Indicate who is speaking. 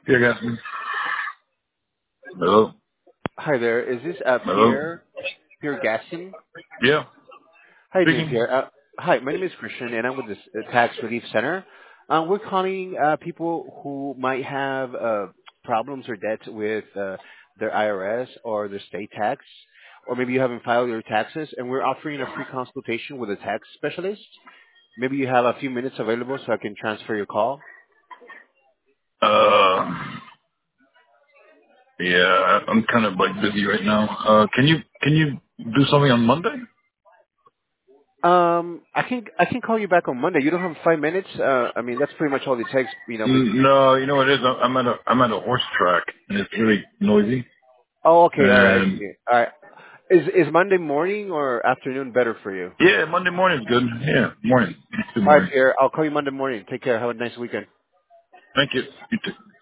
Speaker 1: Yeah, got me. Hello?
Speaker 2: Hi there. Is this
Speaker 1: Hello?
Speaker 2: Pierre Gaston?
Speaker 1: Yeah,
Speaker 2: How you doing,
Speaker 1: speaking.
Speaker 2: Pierre? Hi, my name is Christian, and I'm with the Tax Relief Center. We're calling people who might have problems or debts with their IRS or their state tax, or maybe you haven't filed your taxes, and we're offering a free consultation with a tax specialist. Maybe you have a few minutes available so I can transfer your call.
Speaker 1: Uh, yeah, I'm kind of like busy right now. Can you do something on Monday?
Speaker 2: I can call you back on Monday. You don't have 5 minutes. I mean, that's pretty much all it takes.
Speaker 1: No, you know what it is? I'm at a horse track and it's really noisy.
Speaker 2: Oh, okay. All right. I
Speaker 1: And
Speaker 2: see. All right. Is Monday morning or afternoon better for you?
Speaker 1: yeah, Monday morning's good. Yeah, morning. Good
Speaker 2: All right,
Speaker 1: morning.
Speaker 2: Pierre. I'll call you Monday morning. Take care. Have a nice weekend.
Speaker 1: Thank you. You too.